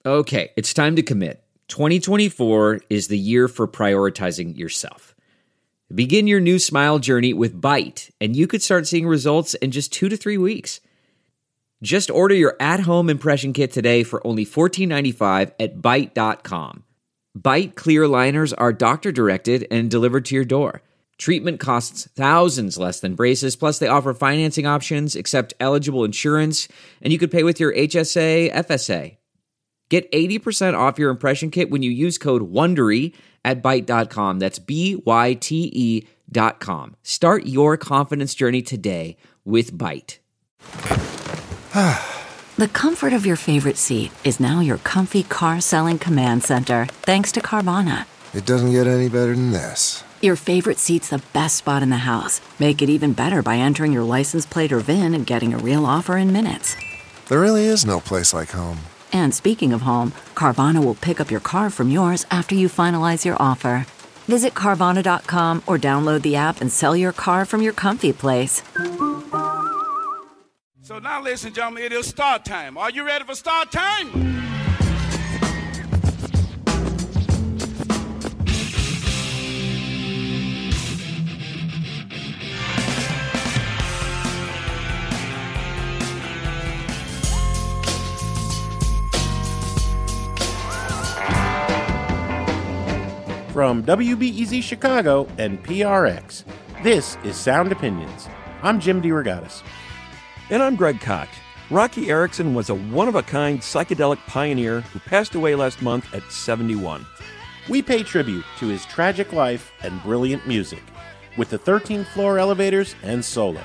Okay, it's time to commit. 2024 is the year for prioritizing yourself. Begin your new smile journey with Byte, and you could start seeing results in just 2 to 3 weeks. Just order your at-home impression kit today for only $14.95 at Byte.com. Byte clear liners are doctor-directed and delivered to your door. Treatment costs thousands less than braces, plus they offer financing options, accept eligible insurance, and you could pay with your HSA, FSA. Get 80% off your impression kit when you use code WONDERY at Byte.com. That's BYTE.com. Start your confidence journey today with Byte. The comfort of your favorite seat is now your comfy car selling command center, thanks to Carvana. It doesn't get any better than this. Your favorite seat's the best spot in the house. Make it even better by entering your license plate or VIN and getting a real offer in minutes. There really is no place like home. And speaking of home, Carvana will pick up your car from yours after you finalize your offer. Visit Carvana.com or download the app and sell your car from your comfy place. So now, ladies and gentlemen, it is start time. Are you ready for start time? From WBEZ Chicago and PRX, this is Sound Opinions. I'm Jim DeRogatis. And I'm Greg Koch. Rocky Erickson was a one-of-a-kind psychedelic pioneer who passed away last month at 71. We pay tribute to his tragic life and brilliant music with the 13th Floor Elevators and Solo.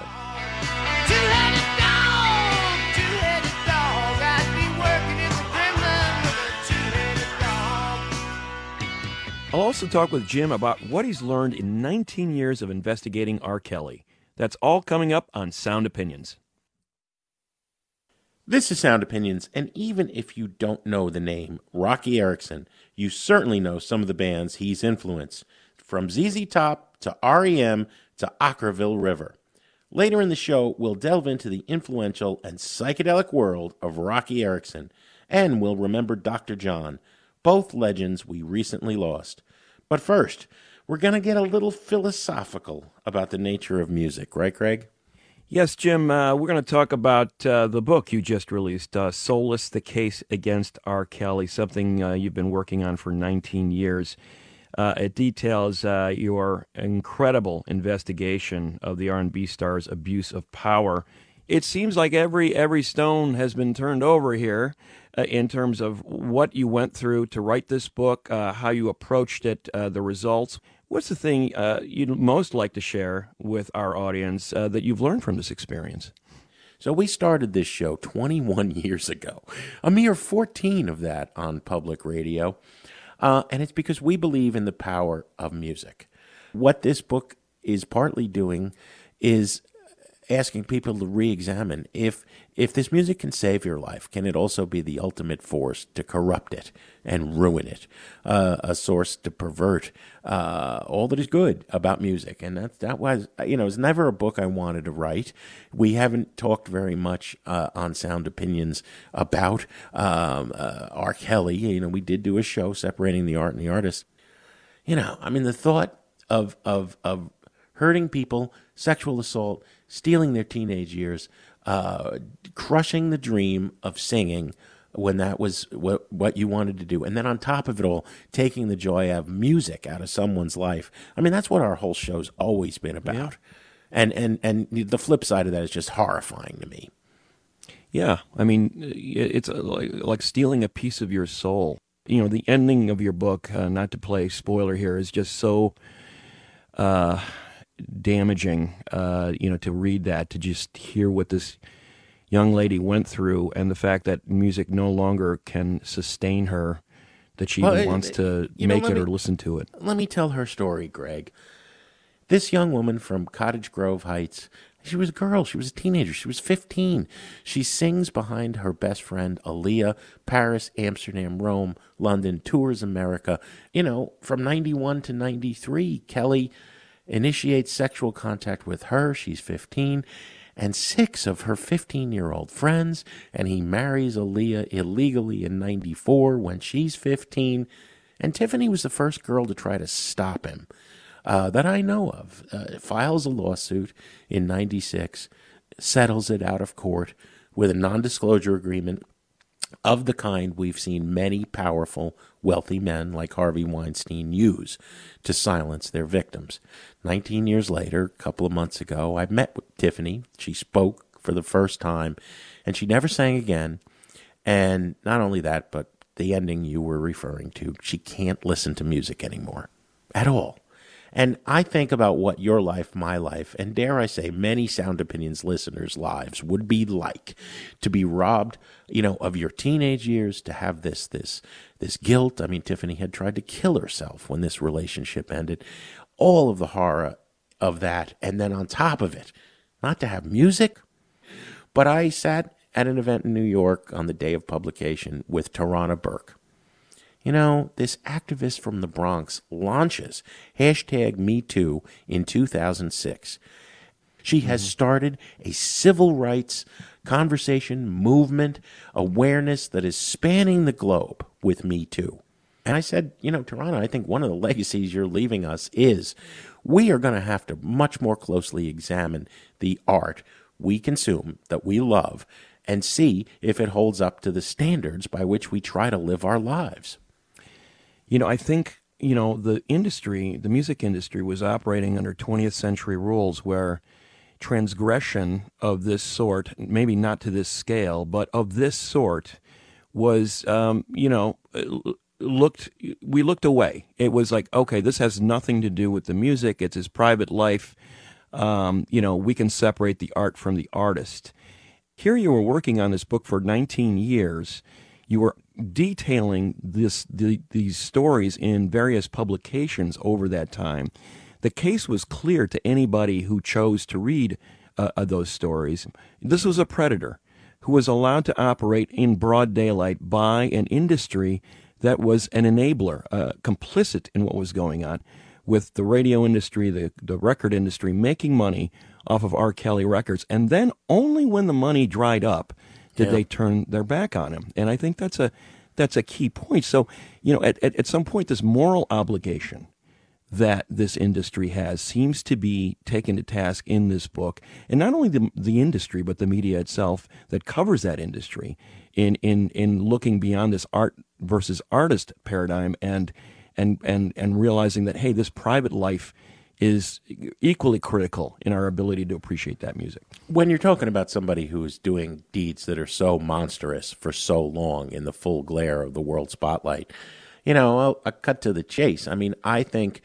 I'll also talk with Jim about what he's learned in 19 years of investigating R. Kelly. That's all coming up on Sound Opinions. This is Sound Opinions, and even if you don't know the name Rocky Erickson, you certainly know some of the bands he's influenced, from ZZ Top to REM to Ockerville River. Later in the show, we'll delve into the influential and psychedelic world of Rocky Erickson, and we'll remember Dr. John, both legends we recently lost. But first, we're going to get a little philosophical about the nature of music, right, Greg? Yes, Jim, we're going to talk about the book you just released, Soulless, The Case Against R. Kelly, something you've been working on for 19 years. It details your incredible investigation of the R&B star's abuse of power. It seems like every stone has been turned over here in terms of what you went through to write this book, how you approached it, the results. What's the thing you'd most like to share with our audience that you've learned from this experience? So we started this show 21 years ago, a mere 14 of that on public radio, and it's because we believe in the power of music. What this book is partly doing is asking people to re-examine if this music can save your life, can it also be the ultimate force to corrupt it and ruin it, a source to pervert all that is good about music? And that was, it was never a book I wanted to write. We haven't talked very much on Sound Opinions about R. Kelly. We did do a show separating the art and the artist. The thought of hurting people, sexual assault, stealing their teenage years, crushing the dream of singing when that was what you wanted to do. And then on top of it all, taking the joy of music out of someone's life. That's what our whole show's always been about. Yeah. And the flip side of that is just horrifying to me. Yeah, it's like stealing a piece of your soul. The ending of your book, not to play spoiler here, is just so damaging, to read that, to just hear what this young lady went through, and the fact that music no longer can sustain her, that she even wants to make it or listen to it. Let me tell her story, Greg. This young woman from Cottage Grove Heights, she was a girl. She was a teenager. She was 15. She sings behind her best friend, Aaliyah, Paris, Amsterdam, Rome, London, tours America. From 91 to 93, Kelly initiates sexual contact with her. She's 15. and 6 of her 15-year-old friends, and he marries Aaliyah illegally in 94 when she's 15, and Tiffany was the first girl to try to stop him that I know of. Files a lawsuit in 96, settles it out of court with a non-disclosure agreement of the kind we've seen many powerful, wealthy men like Harvey Weinstein use to silence their victims. 19 years later, a couple of months ago, I met with Tiffany. She spoke for the first time, and she never sang again. And not only that, but the ending you were referring to, she can't listen to music anymore at all. And I think about what your life, my life, and dare I say many Sound Opinions listeners' lives would be like to be robbed, of your teenage years, to have this guilt. I mean, Tiffany had tried to kill herself when this relationship ended. All of the horror of that, and then on top of it, not to have music. But I sat at an event in New York on the day of publication with Tarana Burke. This activist from the Bronx launches #MeToo in 2006. She has started a civil rights conversation, movement, awareness that is spanning the globe with Me Too. And I said, Tarana, I think one of the legacies you're leaving us is we are going to have to much more closely examine the art we consume, that we love, and see if it holds up to the standards by which we try to live our lives. I think, the music industry was operating under 20th century rules where transgression of this sort, maybe not to this scale, but of this sort was, we looked away. It was like, okay, this has nothing to do with the music. It's his private life. We can separate the art from the artist. Here you were working on this book for 19 years. You were detailing these stories in various publications over that time. The case was clear to anybody who chose to read those stories. This was a predator who was allowed to operate in broad daylight by an industry that was an enabler, complicit in what was going on, with the radio industry, the record industry, making money off of R. Kelly records. And then only when the money dried up did they turn their back on him. And I think that's a key point. So, at some point, this moral obligation that this industry has seems to be taken to task in this book. And not only the industry, but the media itself that covers that industry in looking beyond this art versus artist paradigm and realizing that, hey, this private life is equally critical in our ability to appreciate that music. When you're talking about somebody who is doing deeds that are so monstrous for so long in the full glare of the world spotlight, I'll cut to the chase. I mean, I think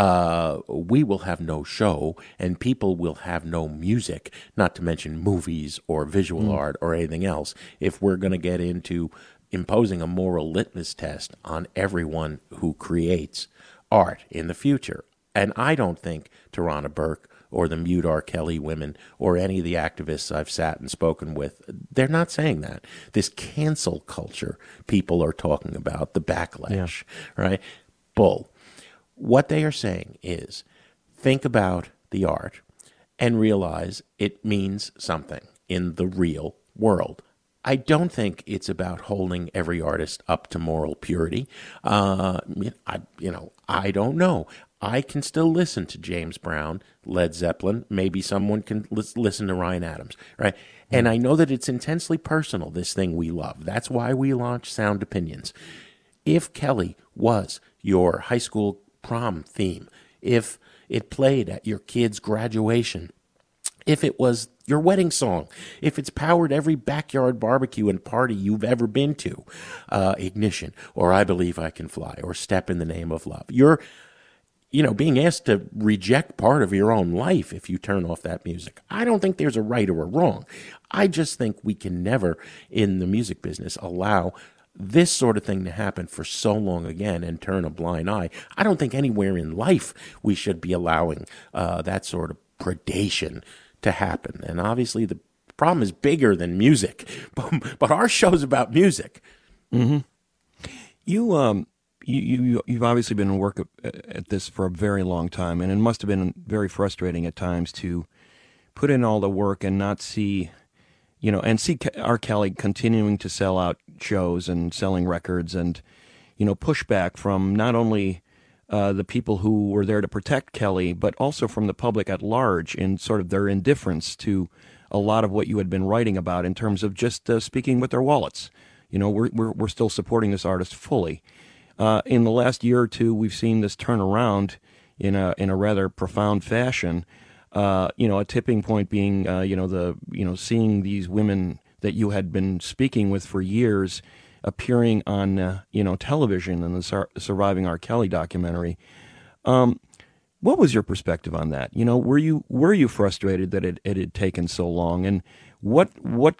we will have no show and people will have no music, not to mention movies or visual art or anything else, if we're going to get into imposing a moral litmus test on everyone who creates art in the future. And I don't think Tarana Burke or the Mute R. Kelly women or any of the activists I've sat and spoken with, they're not saying that. This cancel culture people are talking about, the backlash, right? Bull. What they are saying is think about the art and realize it means something in the real world. I don't think it's about holding every artist up to moral purity. I don't know. I can still listen to James Brown, Led Zeppelin. Maybe someone can listen to Ryan Adams, right? And I know that it's intensely personal, this thing we love. That's why we launched Sound Opinions. If Kelly was your high school prom theme, if it played at your kid's graduation, if it was your wedding song, if it's powered every backyard barbecue and party you've ever been to, Ignition, or I Believe I Can Fly, or Step in the Name of Love, you're being asked to reject part of your own life if you turn off that music. I don't think there's a right or a wrong. I just think we can never, in the music business, allow this sort of thing to happen for so long again and turn a blind eye. I don't think anywhere in life we should be allowing that sort of predation to happen. And obviously the problem is bigger than music, but our show's about music. Mm-hmm. You've obviously been in work at this for a very long time, and it must have been very frustrating at times to put in all the work and not see, and see R. Kelly continuing to sell out shows and selling records and, pushback from not only the people who were there to protect Kelly, but also from the public at large in sort of their indifference to a lot of what you had been writing about in terms of just speaking with their wallets. We're still supporting this artist fully. In the last year or two, we've seen this turn around in a rather profound fashion. A tipping point being, seeing these women that you had been speaking with for years appearing on, television in the Surviving R. Kelly documentary. What was your perspective on that? Were you frustrated that it had taken so long? And what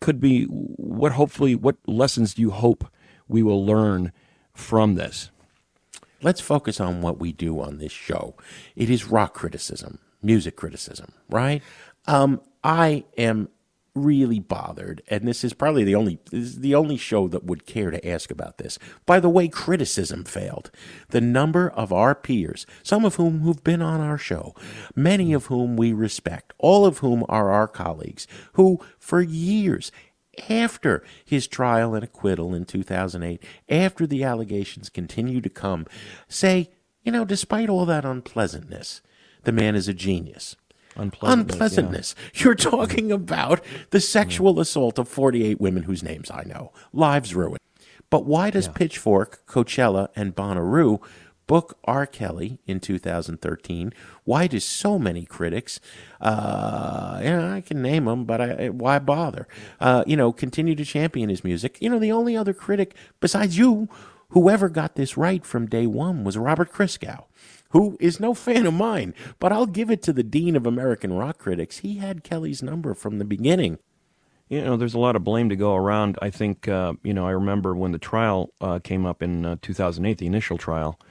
lessons do you hope we will learn from this? Let's focus on what we do on this show. It is rock criticism, music criticism, right? I am really bothered, and this is probably the only show that would care to ask about this, by the way criticism failed. The number of our peers, some of whom who've been on our show, many of whom we respect, all of whom are our colleagues, who for years after his trial and acquittal in 2008, after the allegations continue to come, say, despite all that unpleasantness, the man is a genius. Unpleasantness. Yeah. You're talking about the sexual assault of 48 women whose names I know, lives ruined. But why does Pitchfork, Coachella, and Bonnaroo book R. Kelly in 2013? Why do so many critics, I can name them, but why bother? Continue to champion his music. The only other critic besides you who ever got this right from day one was Robert Christgau, who is no fan of mine, but I'll give it to the Dean of American Rock Critics. He had Kelly's number from the beginning. There's a lot of blame to go around. I think, I remember when the trial came up in 2008, the initial trial,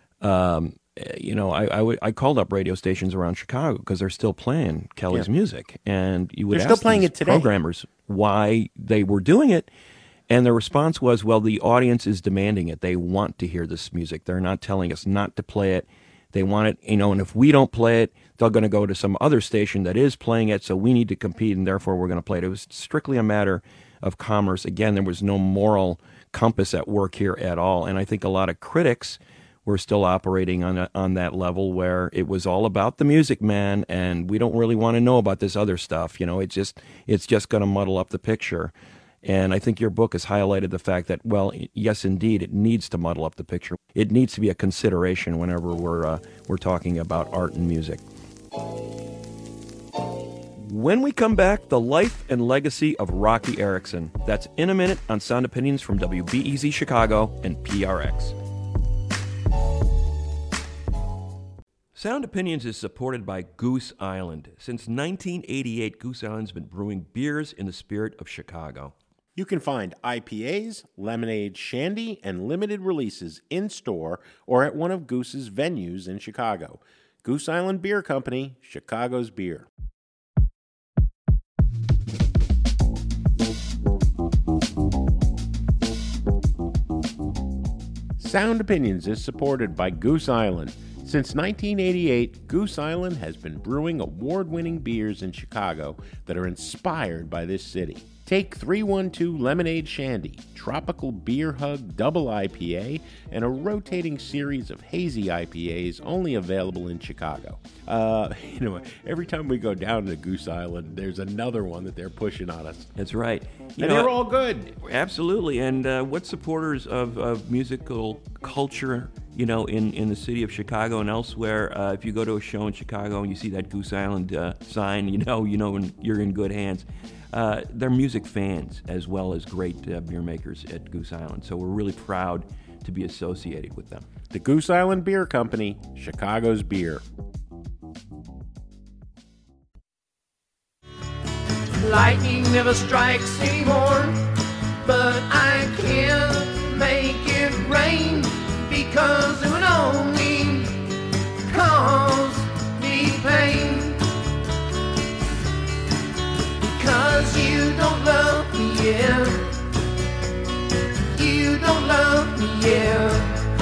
I called up radio stations around Chicago because they're still playing Kelly's music. And you would ask these programmers why they were doing it. And the response was, well, the audience is demanding it. They want to hear this music. They're not telling us not to play it. They want it, and if we don't play it, they're going to go to some other station that is playing it, so we need to compete, and therefore we're going to play it. It was strictly a matter of commerce. Again, there was no moral compass at work here at all, and I think a lot of critics were still operating on that level where it was all about the music, man, and we don't really want to know about this other stuff. It's just going to muddle up the picture. And I think your book has highlighted the fact that, well, yes, indeed, it needs to muddle up the picture. It needs to be a consideration whenever we're talking about art and music. When we come back, the life and legacy of Rocky Erickson. That's in a minute on Sound Opinions from WBEZ Chicago and PRX. Sound Opinions is supported by Goose Island. Since 1988, Goose Island's been brewing beers in the spirit of Chicago. You can find IPAs, lemonade, shandy, and limited releases in-store or at one of Goose's venues in Chicago. Goose Island Beer Company, Chicago's beer. Sound Opinions is supported by Goose Island. Since 1988, Goose Island has been brewing award-winning beers in Chicago that are inspired by this city. Take 312 Lemonade Shandy, Tropical Beer Hug Double IPA, and a rotating series of hazy IPAs only available in Chicago. Every time we go down to Goose Island, there's another one that they're pushing on us. That's right. They're all good. Absolutely. And what supporters of musical culture, in the city of Chicago and elsewhere, if you go to a show in Chicago and you see that Goose Island sign, you're in good hands. They're music fans as well as great beer makers at Goose Island. So we're really proud to be associated with them. The Goose Island Beer Company, Chicago's beer. Lightning never strikes anymore, but I can't make it rain because it would only cause me pain. Because you don't love me, yeah. You don't love me, yeah.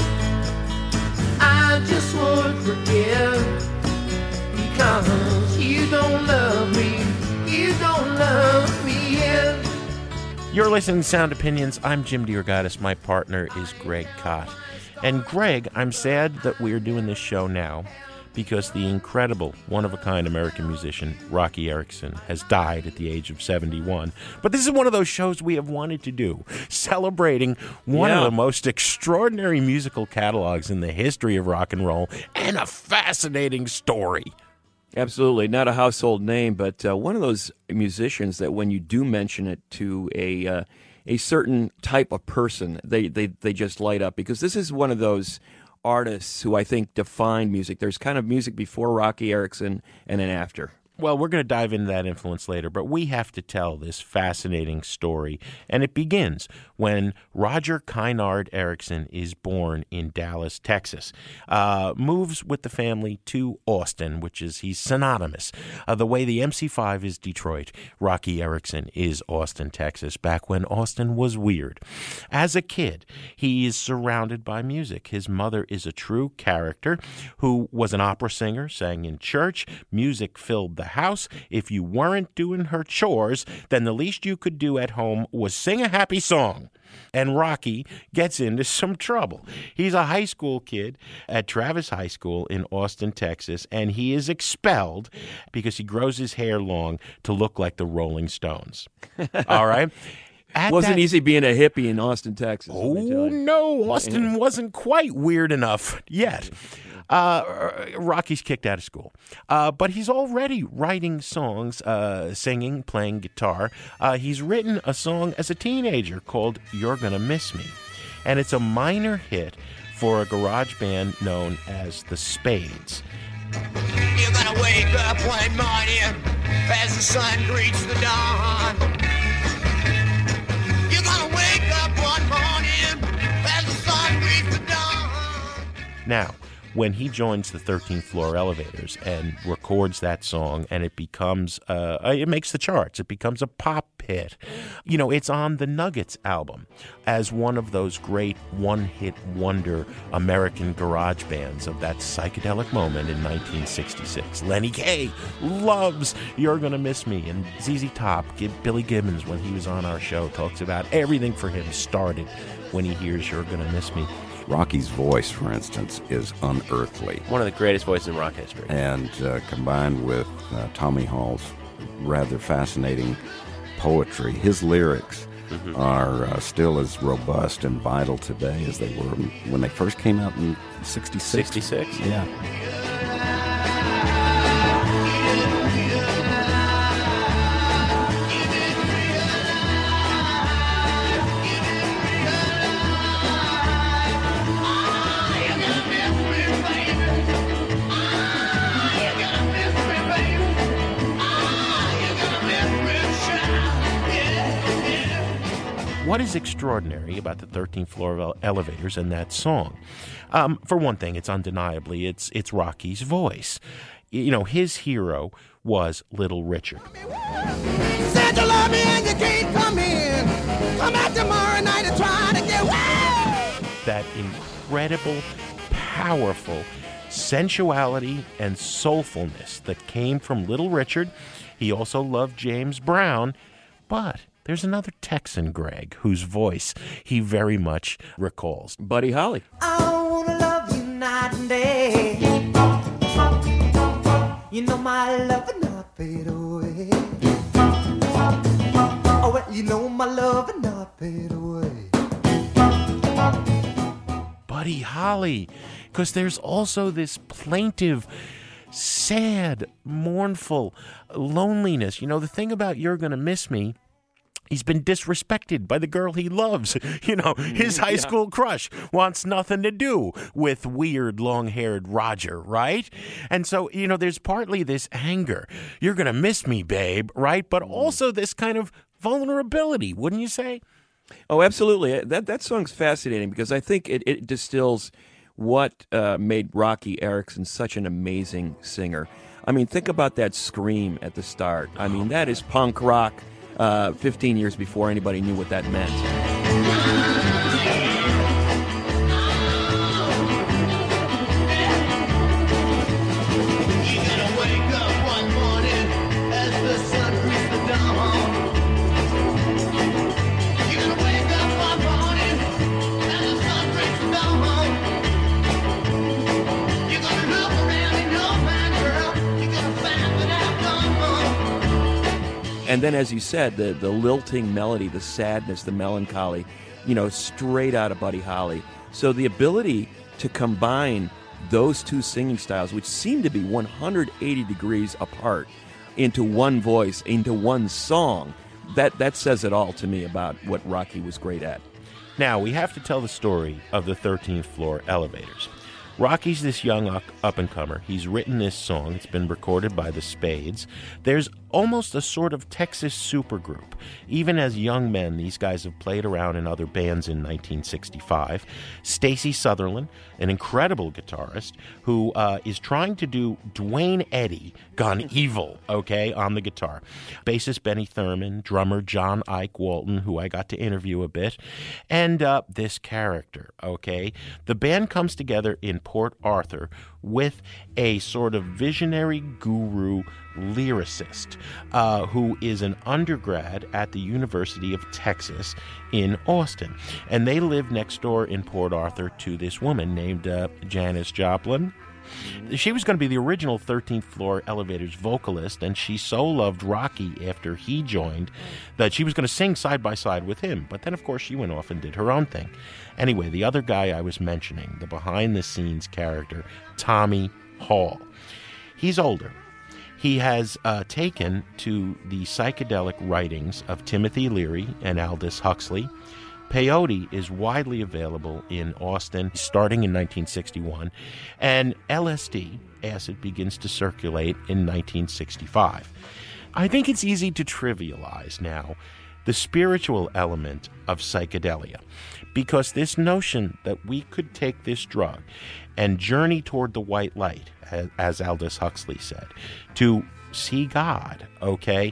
I just would forgive because you don't love me. You're listening to Sound Opinions. I'm Jim DeRogatis. My partner is Greg Kot. And Greg, I'm sad that we're doing this show now because the incredible, one-of-a-kind American musician, Rocky Erickson, has died at the age of 71. But this is one of those shows we have wanted to do, celebrating one of the most extraordinary musical catalogs in the history of rock and roll, and a fascinating story. Absolutely. Not a household name, but one of those musicians that when you do mention it to a certain type of person, they just light up, because this is one of those artists who I think defined music. There's kind of music before Rocky Erickson and then after. Well, we're going to dive into that influence later, but we have to tell this fascinating story. And it begins when Roger Kynard Erickson is born in Dallas, Texas. Moves with the family to Austin, which is, he's synonymous. The way the MC5 is Detroit, Rocky Erickson is Austin, Texas, back when Austin was weird. As a kid, he is surrounded by music. His mother is a true character who was an opera singer, sang in church. Music filled the house. If you weren't doing her chores, then the least you could do at home was sing a happy song. And Rocky gets into some trouble. He's a high school kid at Travis High School in Austin, Texas, and he is expelled because he grows his hair long to look like the Rolling Stones. All right? Wasn't easy being a hippie in Austin, Texas. Oh, no. Austin wasn't quite weird enough yet. Rocky's kicked out of school. But he's already writing songs, singing, playing guitar. He's written a song as a teenager called You're Gonna Miss Me. And it's a minor hit for a garage band known as the Spades. You're gonna wake up one morning as the sun greets the dawn. You're gonna wake up one morning as the sun greets the dawn. Now, when he joins the 13th Floor Elevators and records that song, and it becomes, it makes the charts. It becomes a pop hit. You know, it's on the Nuggets album as one of those great one-hit wonder American garage bands of that psychedelic moment in 1966. Lenny Kaye loves You're Gonna Miss Me, and ZZ Top, Billy Gibbons, when he was on our show, talks about everything for him started when he hears You're Gonna Miss Me. Rocky's voice, for instance, is unearthly. One of the greatest voices in rock history. And combined with Tommy Hall's rather fascinating poetry, his lyrics are still as robust and vital today as they were when they first came out in 66. 66? Yeah. What is extraordinary about the 13th Floor Elevators and that song? For one thing, it's undeniably, it's Rocky's voice. You know, his hero was Little Richard. Said you love me and you can't come in. Come out tomorrow night and try to get away. That incredible, powerful sensuality and soulfulness that came from Little Richard. He also loved James Brown, but there's another Texan, Greg, whose voice he very much recalls. Buddy Holly. I wanna love you night and day. You know my love will not fade away. Oh, well, you know my love will not fade away. Buddy Holly, because there's also this plaintive, sad, mournful loneliness. You know, the thing about You're Gonna Miss Me, he's been disrespected by the girl he loves. You know, his high school crush wants nothing to do with weird, long-haired Roger, right? And so, you know, there's partly this anger. You're going to miss me, babe, right? But also this kind of vulnerability, wouldn't you say? Oh, absolutely. That song's fascinating because I think it distills what made Rocky Erickson such an amazing singer. I mean, think about that scream at the start. I mean, that is punk rock. 15 years before anybody knew what that meant. You're gonna wake up one morning as the sun greets the dawn. And then, as you said, the lilting melody, the sadness, the melancholy, straight out of Buddy Holly. So the ability to combine those two singing styles, which seem to be 180 degrees apart, into one voice, into one song, that says it all to me about what Rocky was great at. Now, we have to tell the story of the 13th Floor Elevators. Rocky's this young up-and-comer. He's written this song. It's been recorded by the Spades. There's almost a sort of Texas supergroup. Even as young men, these guys have played around in other bands in 1965. Stacy Sutherland, an incredible guitarist, who is trying to do Dwayne Eddy gone evil, okay, on the guitar. Bassist Benny Thurman, drummer John Ike Walton, who I got to interview a bit, and this character, okay? The band comes together in Port Arthur with a sort of visionary guru lyricist who is an undergrad at the University of Texas in Austin. And they live next door in Port Arthur to this woman named Janis Joplin. She was going to be the original 13th Floor Elevators vocalist, and she so loved Rocky after he joined that she was going to sing side by side with him. But then, of course, she went off and did her own thing. Anyway, the other guy I was mentioning, the behind-the-scenes character, Tommy Hall. He's older. He has taken to the psychedelic writings of Timothy Leary and Aldous Huxley. Peyote is widely available in Austin starting in 1961, and LSD, acid, begins to circulate in 1965. I think it's easy to trivialize now the spiritual element of psychedelia, because this notion that we could take this drug and journey toward the white light, as Aldous Huxley said, to see God, okay?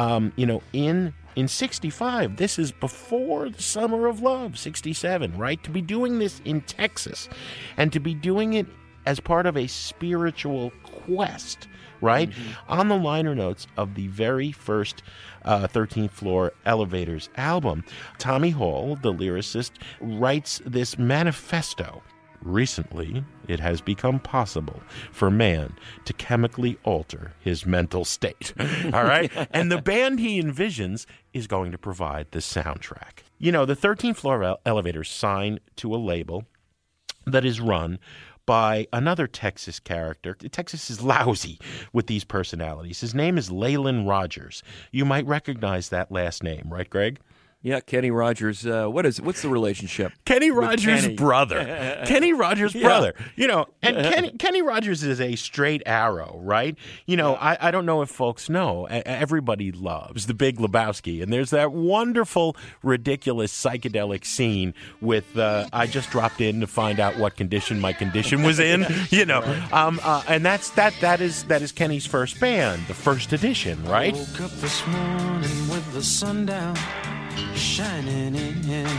In 65, this is before the Summer of Love, 67, right? To be doing this in Texas and to be doing it as part of a spiritual quest, right? Mm-hmm. On the liner notes of the very first 13th Floor Elevators album, Tommy Hall, the lyricist, writes this manifesto. Recently, it has become possible for man to chemically alter his mental state. All right? And the band he envisions is going to provide the soundtrack. The 13th Floor Elevators signed to a label that is run by another Texas character. Texas is lousy with these personalities. His name is Leyland Rogers. You might recognize that last name, right, Greg? Yeah, Kenny Rogers. What's the relationship? Kenny Rogers' brother. Kenny Rogers' brother. And Kenny Rogers is a straight arrow, right? I don't know if folks know. Everybody loves The Big Lebowski, and there's that wonderful, ridiculous psychedelic scene with I just dropped in to find out what condition my condition was in. And that is Kenny's first band, the first edition, right? Woke up this morning with the sun down, shining in.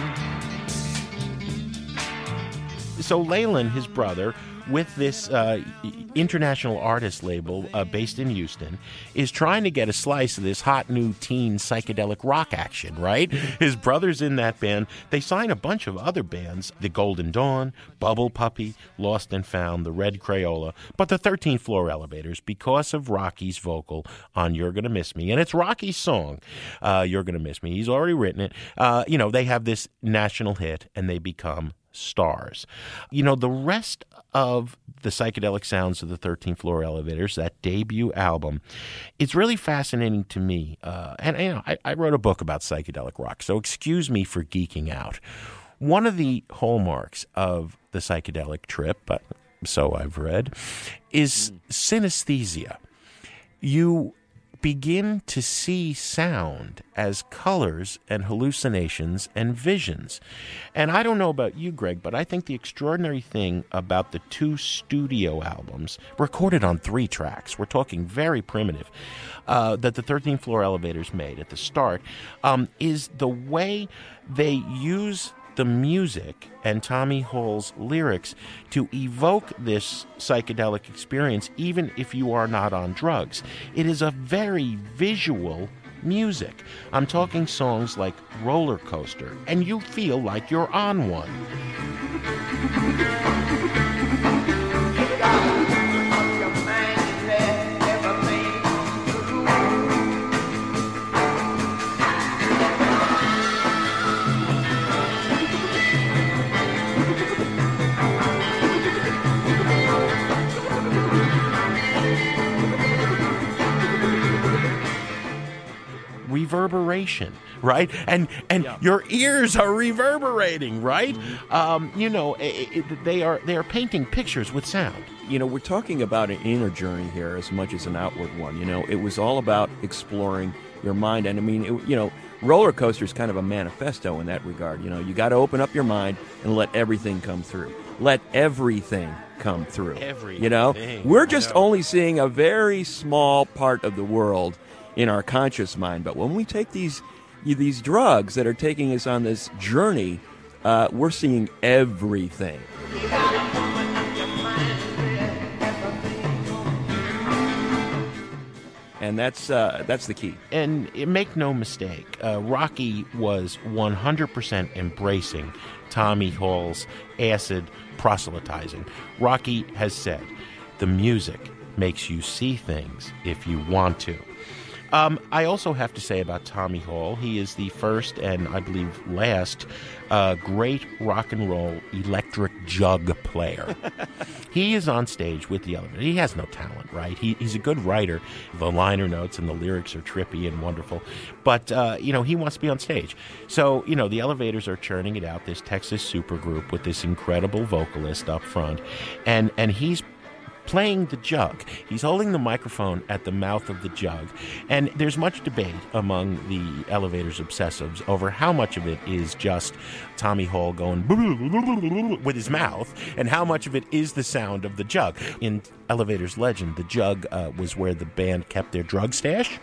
So Leyland, his brother, with this international artist label based in Houston, is trying to get a slice of this hot new teen psychedelic rock action, right? His brother's in that band. They sign a bunch of other bands, The Golden Dawn, Bubble Puppy, Lost and Found, The Red Crayola, but the 13th Floor Elevators, because of Rocky's vocal on You're Gonna Miss Me. And it's Rocky's song, You're Gonna Miss Me. He's already written it. They have this national hit, and they become stars. The rest of the psychedelic sounds of the 13th Floor Elevators, that debut album, it's really fascinating to me. I wrote a book about psychedelic rock, so excuse me for geeking out. One of the hallmarks of the psychedelic trip, so I've read, is synesthesia. You begin to see sound as colors and hallucinations and visions. And I don't know about you, Greg, but I think the extraordinary thing about the two studio albums, recorded on 3 tracks, we're talking very primitive, that the 13th Floor Elevators made at the start, is the way they use the music and Tommy Hall's lyrics to evoke this psychedelic experience, even if you are not on drugs. It is a very visual music. I'm talking songs like Roller Coaster, and you feel like you're on one. reverberation, right? And your ears are reverberating, right? They are painting pictures with sound. You know, we're talking about an inner journey here as much as an outward one. You know, it was all about exploring your mind. And I mean, Roller Coaster is kind of a manifesto in that regard. You know, you got to open up your mind and let everything come through. Let everything come through. Everything. You know, we're just only seeing a very small part of the world in our conscious mind. But when we take these drugs that are taking us on this journey, we're seeing everything. And that's the key. And make no mistake, Rocky was 100% embracing Tommy Hall's acid proselytizing. Rocky has said, the music makes you see things if you want to. I also have to say about Tommy Hall, he is the first and I believe last great rock and roll electric jug player. He is on stage with the Elevators. He has no talent, right? He's a good writer. The liner notes and the lyrics are trippy and wonderful. But, he wants to be on stage. So, the Elevators are churning it out, this Texas supergroup with this incredible vocalist up front. And he's playing the jug. He's holding the microphone at the mouth of the jug. And there's much debate among the Elevators obsessives over how much of it is just Tommy Hall going with his mouth and how much of it is the sound of the jug. In Elevators legend, the jug was where the band kept their drug stash.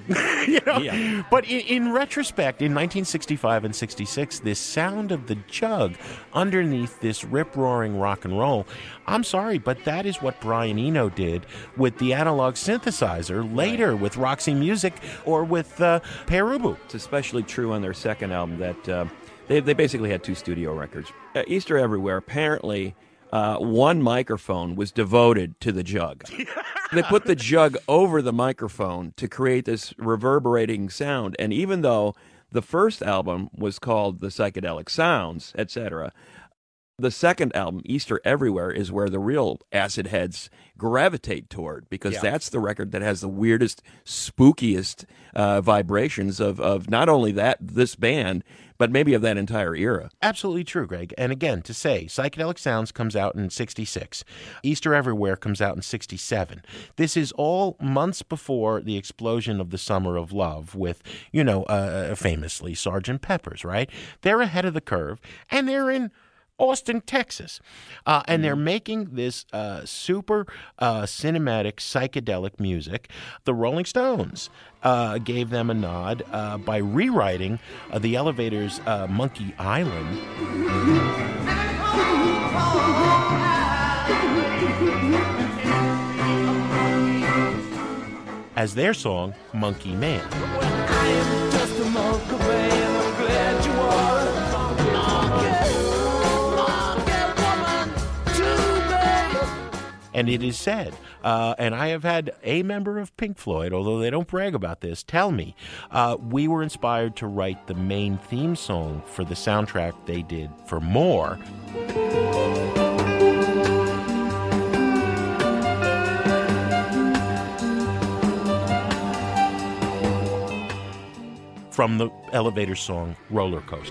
Yeah. But in retrospect, in 1965 and 66, this sound of the jug underneath this rip-roaring rock and roll, I'm sorry, but that is what Brian Eno did with the analog synthesizer later with Roxy Music or with Perubu. It's especially true on their second album that they basically had two studio records. Easter Everywhere, apparently, one microphone was devoted to the jug. They put the jug over the microphone to create this reverberating sound. And even though the first album was called The Psychedelic Sounds, etc., the second album, Easter Everywhere, is where the real acid heads gravitate toward, because that's the record that has the weirdest, spookiest vibrations of not only this band, but maybe of that entire era. Absolutely true, Greg. And again, to say, Psychedelic Sounds comes out in 66. Easter Everywhere comes out in 67. This is all months before the explosion of the Summer of Love with, famously Sgt. Pepper's, right? They're ahead of the curve, and they're in Austin, Texas. And they're making this super cinematic psychedelic music. The Rolling Stones gave them a nod by rewriting the Elevators' Monkey Island as their song, Monkey Man. I am just a monkey man, I'm glad you are. And it is said, and I have had a member of Pink Floyd, although they don't brag about this, tell me, we were inspired to write the main theme song for the soundtrack they did for More. From the Elevator song, Roller Coaster.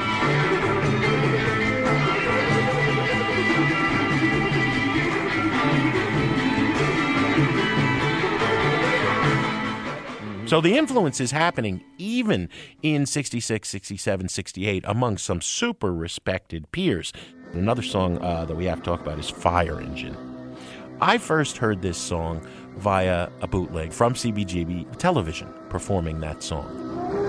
So the influence is happening even in 66, 67, 68 among some super respected peers. Another song that we have to talk about is Fire Engine. I first heard this song via a bootleg from CBGB television performing that song.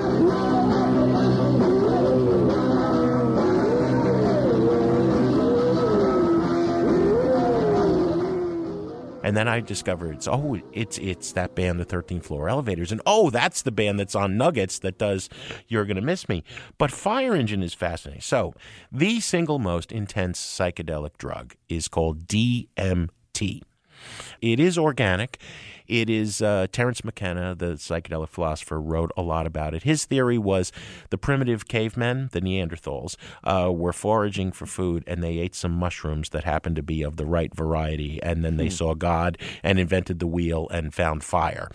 And then I discovered, it's that band, the 13th Floor Elevators. And, that's the band that's on Nuggets that does You're Gonna Miss Me. But Fire Engine is fascinating. So the single most intense psychedelic drug is called DMT. It is organic. It is Terence McKenna, the psychedelic philosopher, wrote a lot about it. His theory was the primitive cavemen, the Neanderthals, were foraging for food, and they ate some mushrooms that happened to be of the right variety, and then they saw God and invented the wheel and found fire.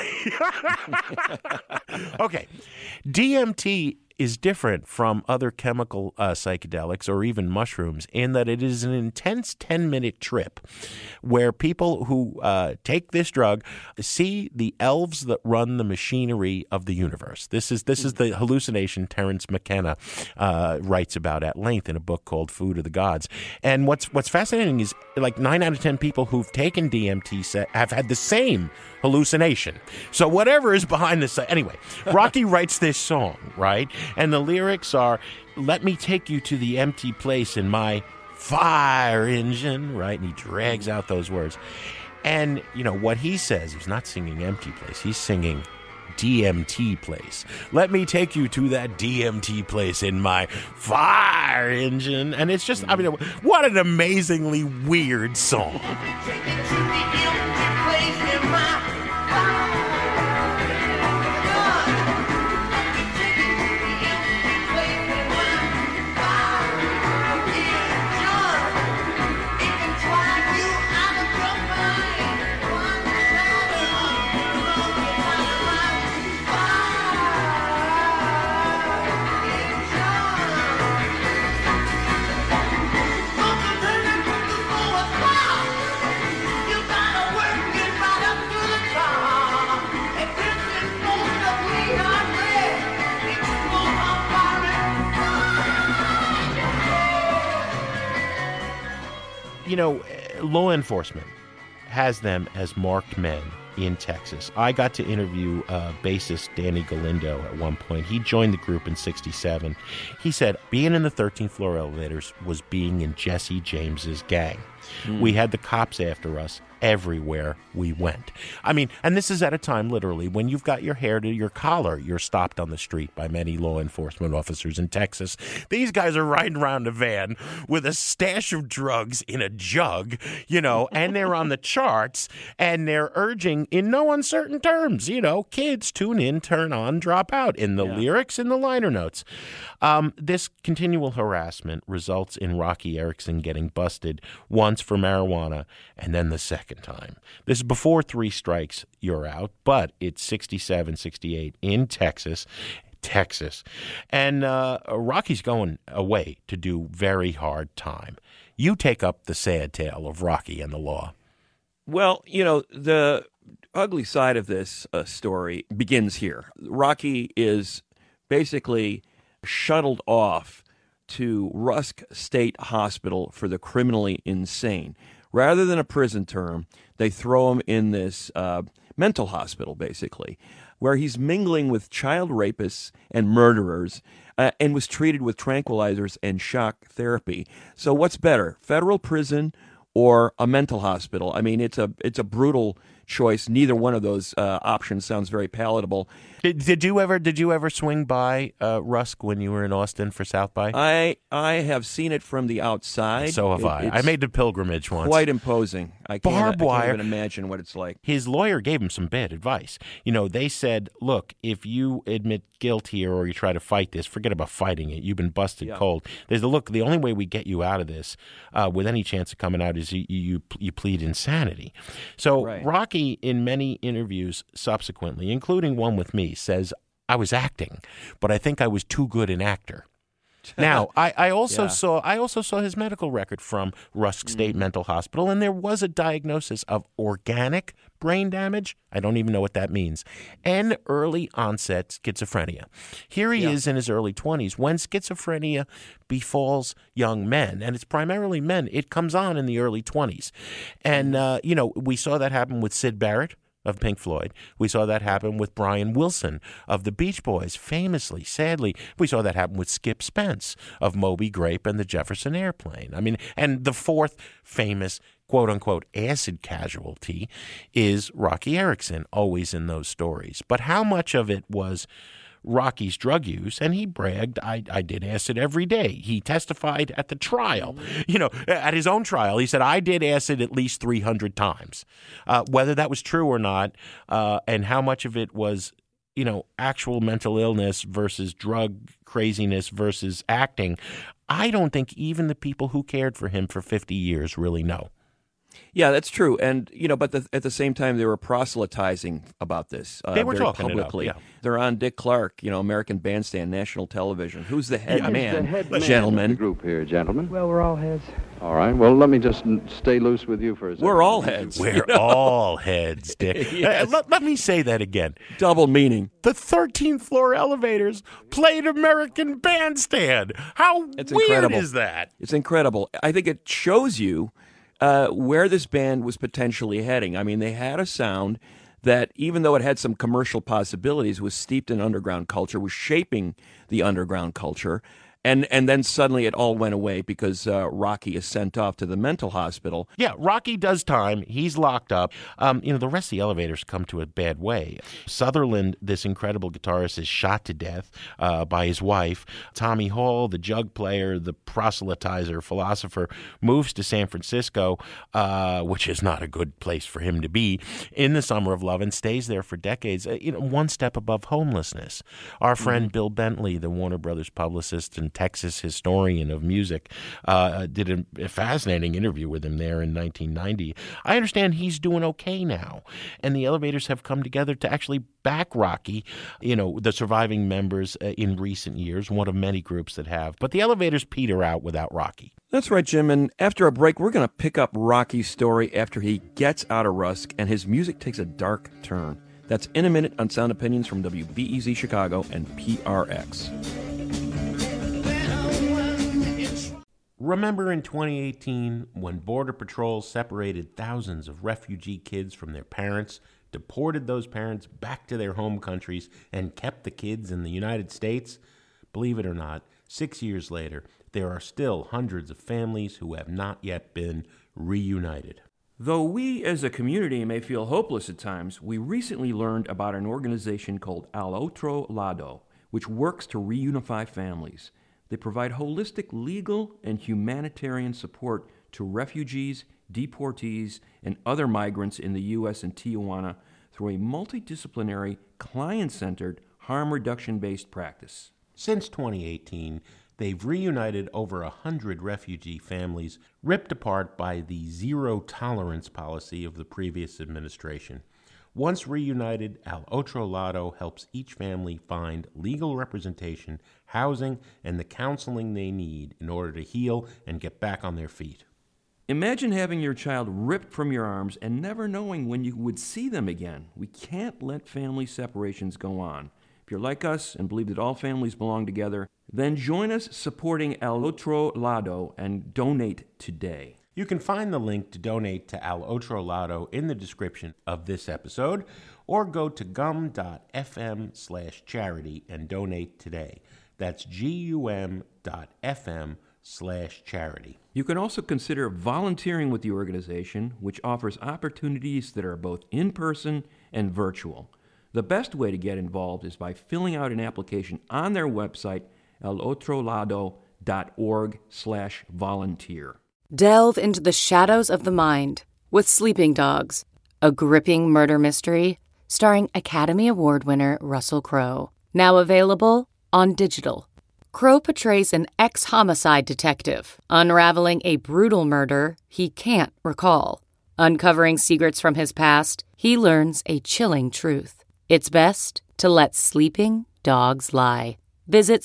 Okay. DMT is different from other chemical psychedelics or even mushrooms in that it is an intense 10-minute trip where people who take this drug see the elves that run the machinery of the universe. This is the hallucination Terence McKenna writes about at length in a book called Food of the Gods. And what's fascinating is like 9 out of 10 people who've taken DMT have had the same hallucination. So whatever is behind this, anyway, Rocky writes this song, right? And the lyrics are, let me take you to the empty place in my fire engine, right? And he drags out those words. And, you know, what he says, he's not singing empty place, he's singing DMT place. Let me take you to that DMT place in my fire engine. And it's just, I mean, what an amazingly weird song. You know, law enforcement has them as marked men in Texas. I got to interview bassist Danny Galindo at one point. He joined the group in '67. He said being in the 13th floor elevators was being in Jesse James's gang. We had the cops after us everywhere we went. I mean, and this is at a time, literally, when you've got your hair to your collar, you're stopped on the street by many law enforcement officers in Texas. These guys are riding around a van with a stash of drugs in a jug, you know, and they're on the charts, and they're urging in no uncertain terms, you know, kids, tune in, turn on, drop out, in the lyrics, in the liner notes. This continual harassment results in Rocky Erickson getting busted once for marijuana and then the second time. This is before 3 strikes, you're out, but it's 67, 68 in Texas. And Rocky's going away to do very hard time. You take up the sad tale of Rocky and the law. Well, you know, the ugly side of this story begins here. Rocky is basically shuttled off to Rusk State Hospital for the criminally insane. Rather than a prison term, they throw him in this mental hospital, basically, where he's mingling with child rapists and murderers and was treated with tranquilizers and shock therapy. So what's better, federal prison or a mental hospital? I mean, it's a brutal choice. Neither one of those options sounds very palatable. Did you ever swing by Rusk when you were in Austin for South by? I have seen it from the outside. So have I. I made the pilgrimage once. Quite imposing. I can't even imagine what it's like. His lawyer gave him some bad advice. You know, they said, look, if you admit guilt here or you try to fight this, forget about fighting it. You've been busted cold. There's the only way we get you out of this with any chance of coming out is you plead insanity. So Rocky, in many interviews subsequently, including one with me, says, I was acting, but I think I was too good an actor. Now, I also saw his medical record from Rusk State Mental Hospital, and there was a diagnosis of organic brain damage. I don't even know what that means. And early onset schizophrenia. Here he is in his early 20s. When schizophrenia befalls young men, and it's primarily men, it comes on in the early 20s. And, we saw that happen with Syd Barrett of Pink Floyd. We saw that happen with Brian Wilson of the Beach Boys, famously, sadly. We saw that happen with Skip Spence of Moby Grape and the Jefferson Airplane. I mean, and the fourth famous quote-unquote acid casualty is Rocky Erickson, always in those stories. But how much of it was Rocky's drug use, and he bragged, I did acid every day. He testified at the trial, at his own trial. He said, I did acid at least 300 times. Whether that was true or not, and how much of it was, actual mental illness versus drug craziness versus acting, I don't think even the people who cared for him for 50 years really know. Yeah, that's true. And, but at the same time, they were proselytizing about this. They were very talking publicly. it up, yeah. They're on Dick Clark, American Bandstand, national television. Who's the head man? The head man gentlemen. of the group here, gentlemen. Well, we're all heads. All right. Well, let me just stay loose with you for a second. We're all heads. We're all heads, Dick. Yes. Let me say that again. Double meaning. The 13th floor elevators played American Bandstand. How It's weird incredible. is that? It's incredible. I think it shows you where this band was potentially heading. I mean, they had a sound that, even though it had some commercial possibilities, was steeped in underground culture, was shaping the underground culture. And then suddenly it all went away because Rocky is sent off to the mental hospital. Yeah, Rocky does time. He's locked up. The rest of the elevators come to a bad way. Sutherland, this incredible guitarist, is shot to death by his wife. Tommy Hall, the jug player, the proselytizer, philosopher, moves to San Francisco, which is not a good place for him to be, in the summer of love and stays there for decades, one step above homelessness. Our friend Bill Bentley, the Warner Brothers publicist and Texas historian of music, did a fascinating interview with him there in 1990. I understand he's doing okay now, and the elevators have come together to actually back Rocky, the surviving members in recent years, one of many groups that have. But the elevators peter out without Rocky. That's right, Jim. And after a break, we're going to pick up Rocky's story after he gets out of Rusk and his music takes a dark turn. That's in a minute on Sound Opinions from WBEZ Chicago and PRX. Remember in 2018 when Border Patrol separated thousands of refugee kids from their parents, deported those parents back to their home countries, and kept the kids in the United States? Believe it or not, 6 years later, there are still hundreds of families who have not yet been reunited. Though we as a community may feel hopeless at times, we recently learned about an organization called Al Otro Lado, which works to reunify families. They provide holistic legal and humanitarian support to refugees, deportees, and other migrants in the U.S. and Tijuana through a multidisciplinary, client-centered, harm reduction-based practice. Since 2018, they've reunited over 100 refugee families ripped apart by the zero-tolerance policy of the previous administration. Once reunited, Al Otro Lado helps each family find legal representation, housing, and the counseling they need in order to heal and get back on their feet. Imagine having your child ripped from your arms and never knowing when you would see them again. We can't let family separations go on. If you're like us and believe that all families belong together, then join us supporting Al Otro Lado and donate today. You can find the link to donate to Al Otro Lado in the description of this episode, or go to gum.fm/charity and donate today. That's gum.fm/charity. You can also consider volunteering with the organization, which offers opportunities that are both in-person and virtual. The best way to get involved is by filling out an application on their website, alotrolado.org/volunteer. Delve into the shadows of the mind with Sleeping Dogs, a gripping murder mystery starring Academy Award winner Russell Crowe. Now available on digital. Crowe portrays an ex-homicide detective unraveling a brutal murder he can't recall. Uncovering secrets from his past, he learns a chilling truth. It's best to let sleeping dogs lie. Visit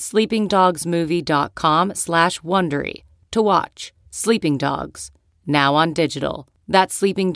sleepingdogsmovie.com/Wondery to watch Sleeping Dogs, now on digital. That's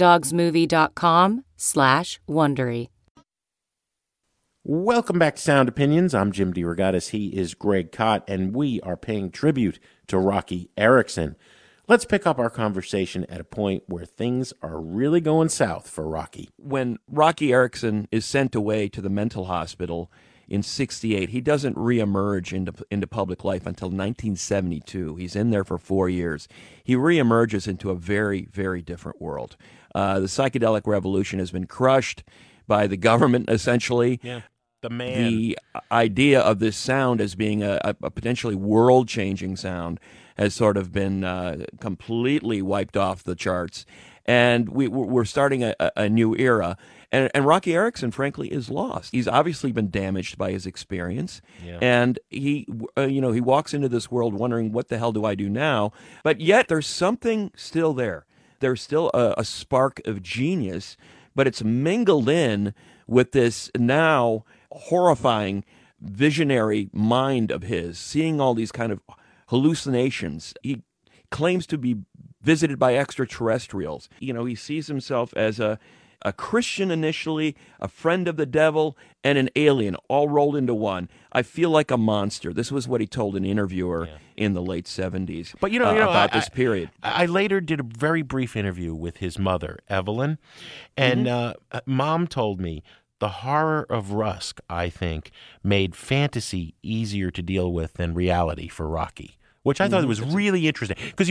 sleepingdogsmovie.com/Wondery. Welcome back to Sound Opinions. I'm Jim DeRogatis. He is Greg Kot, and we are paying tribute to Rocky Erickson. Let's pick up our conversation at a point where things are really going south for Rocky. When Rocky Erickson is sent away to the mental hospital in 1968, he doesn't reemerge into public life until 1972. He's in there for 4 years. He reemerges into a very, very different world. The psychedelic revolution has been crushed by the government, essentially. Yeah. The man. The idea of this sound as being a potentially world-changing sound has sort of been completely wiped off the charts. And we're starting a new era. And Rocky Erickson, frankly, is lost. He's obviously been damaged by his experience. Yeah. And he walks into this world wondering, what the hell do I do now? But yet there's something still there. There's still a spark of genius, but it's mingled in with this now horrifying visionary mind of his, seeing all these kind of hallucinations. He claims to be visited by extraterrestrials. He sees himself as a Christian initially, a friend of the devil, and an alien, all rolled into one. I feel like a monster. This was what he told an interviewer in the late 70s but about this period. I later did a very brief interview with his mother, Evelyn, and Mom told me the horror of Rusk, I think, made fantasy easier to deal with than reality for Rocky, which I thought was really interesting. Because he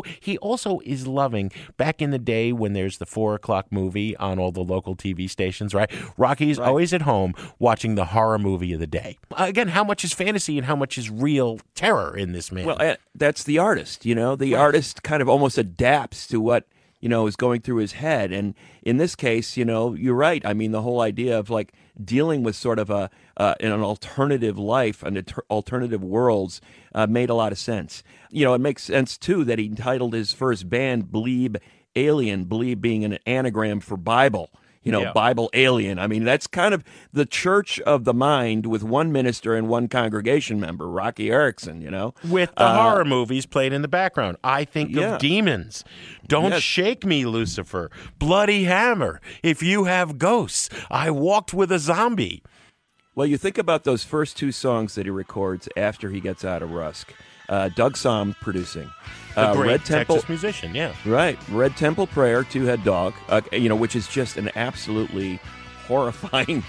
also is loving, back in the day when there's the 4 o'clock movie on all the local TV stations, right? Rocky's always at home watching the horror movie of the day. Again, how much is fantasy and how much is real terror in this man? Well, that's the artist, The artist kind of almost adapts to what is going through his head. And in this case, you're right. I mean, the whole idea of like dealing with sort of an alternative life, alternative worlds made a lot of sense. It makes sense, too, that he entitled his first band Bleeb Alien, Bleeb being an anagram for Bible. Bible Alien. I mean, that's kind of the church of the mind with one minister and one congregation member, Rocky Erickson, With the horror movies played in the background. I think of Demons. Don't Shake Me, Lucifer. Bloody Hammer. If You Have Ghosts. I Walked with a Zombie. Well, you think about those first 2 songs that he records after he gets out of Rusk. Doug Somm producing. The great Red Temple, Texas musician, yeah. Right. Red Temple Prayer, Two-Head Dog, which is just an absolutely horrifying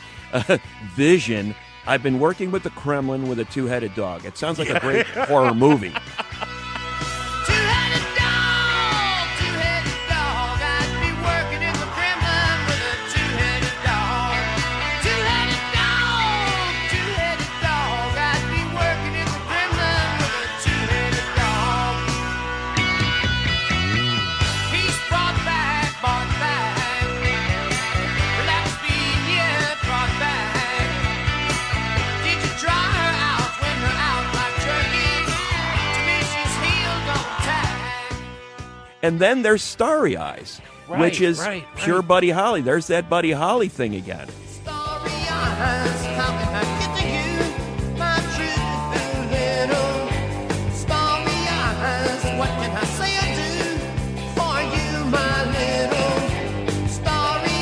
vision. I've been working with the Kremlin with a two-headed dog. It sounds like a great horror movie. And then there's Starry Eyes, which is pure Buddy Holly. There's that Buddy Holly thing again. Starry eyes, how can I get to you? My true little starry eyes, what can I say or do for you, my little starry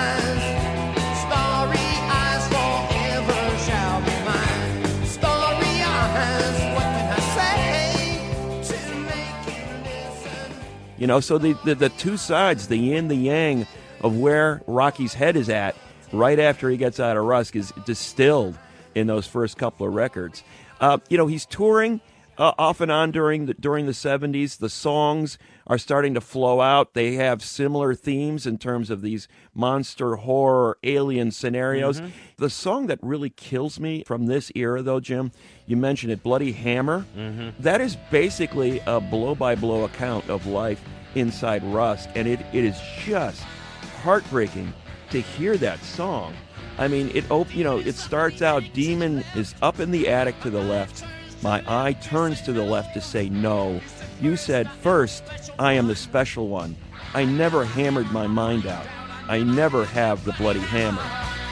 eyes forever shall be mine. Starry eyes, what can I say to make you listen? So the two sides, the yin, the yang of where Rocky's head is at right after he gets out of Rusk is distilled in those first couple of records. He's touring off and on during the 70s. The songs are starting to flow out. They have similar themes in terms of these monster, horror, alien scenarios. Mm-hmm. The song that really kills me from this era, though, Jim, you mentioned it, Bloody Hammer. Mm-hmm. That is basically a blow-by-blow account of life inside Rusk, and it is just heartbreaking to hear that song. I mean, it starts out, Demon is up in the attic to the left. My eye turns to the left to say no. You said first, I am the special one. I never hammered my mind out. I never have the bloody hammer.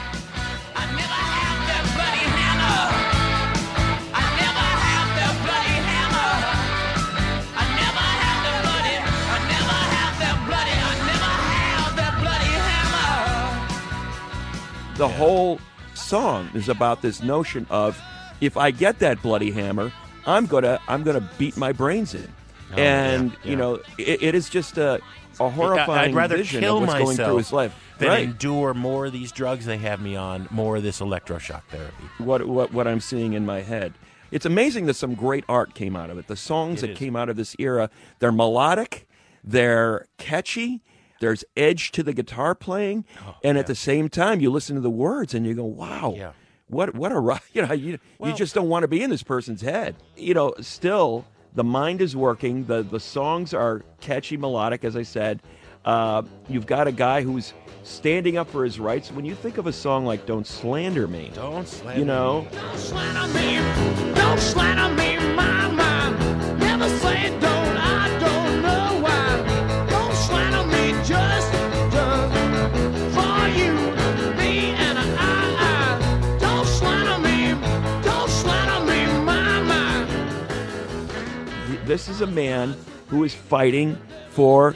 The whole song is about this notion of, if I get that bloody hammer, I'm gonna beat my brains in. Oh, and it is just a horrifying I'd rather vision kill of what's myself going through his life. Than endure more of these drugs they have me on, more of this electroshock therapy. What I'm seeing in my head. It's amazing that some great art came out of it. The songs that came out of this era, they're melodic, they're catchy. There's edge to the guitar playing, and at the same time, you listen to the words and you go, wow, what a you just don't want to be in this person's head. Still the mind is working. The songs are catchy, melodic, as I said. You've got a guy who's standing up for his rights. When you think of a song like "Don't Slander Me," Don't slander me. Don't slander me, don't slander me, my. Never say don't, I don't know why. Don't slander me, just for you, me and I. Don't slander me, my. This is a man who is fighting for,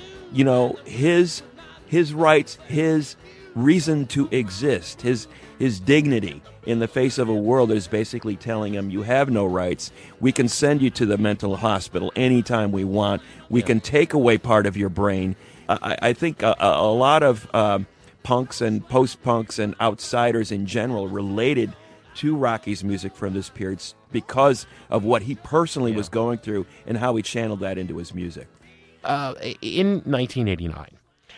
his rights, his reason to exist, his dignity in the face of a world that is basically telling him you have no rights. We can send you to the mental hospital anytime we want. We can take away part of your brain. I think a lot of punks and post-punks and outsiders in general related to Rocky's music from this period because of what he personally was going through and how he channeled that into his music. In 1989,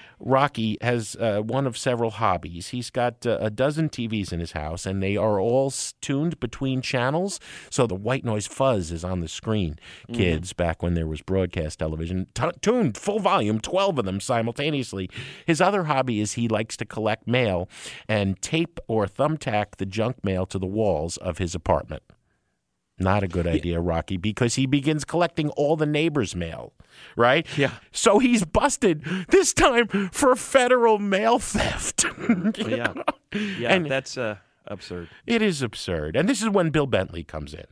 Rocky has one of several hobbies. He's got a dozen TVs in his house, and they are all tuned between channels, so the white noise fuzz is on the screen. Kids, back when there was broadcast television, tuned full volume, 12 of them simultaneously. His other hobby is he likes to collect mail and tape or thumbtack the junk mail to the walls of his apartment. Not a good idea, Rocky, because he begins collecting all the neighbors' mail, right? Yeah. So he's busted, this time for federal mail theft. Yeah, and that's absurd. It is absurd. And this is when Bill Bentley comes in.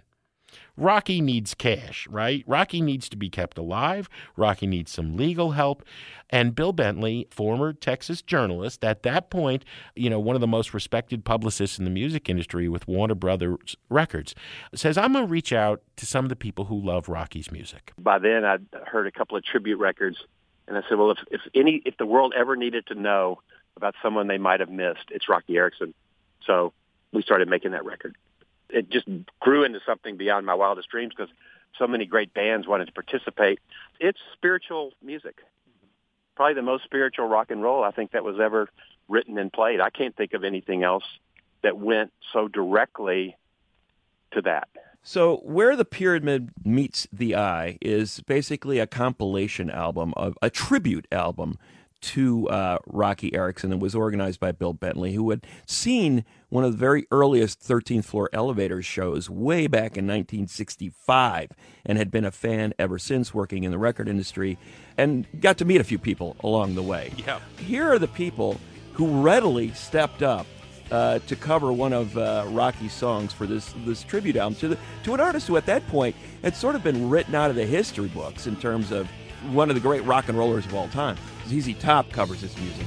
Rocky needs cash, right? Rocky needs to be kept alive. Rocky needs some legal help. And Bill Bentley, former Texas journalist, at that point, one of the most respected publicists in the music industry with Warner Brothers Records, says, I'm going to reach out to some of the people who love Rocky's music. By then, I'd heard a couple of tribute records, and I said, well, if the world ever needed to know about someone they might have missed, it's Rocky Erickson. So we started making that record. It just grew into something beyond my wildest dreams because so many great bands wanted to participate. It's spiritual music, probably the most spiritual rock and roll I think that was ever written and played. I can't think of anything else that went so directly to that. So Where the Pyramid Meets the Eye is basically a compilation album, a tribute album to Rocky Erickson, that was organized by Bill Bentley, who had seen one of the very earliest 13th Floor Elevators shows way back in 1965 and had been a fan ever since, working in the record industry, and got to meet a few people along the way. Yeah. Here are the people who readily stepped up to cover one of Rocky's songs for this tribute album to an artist who at that point had sort of been written out of the history books in terms of one of the great rock and rollers of all time. ZZ Top covers his music.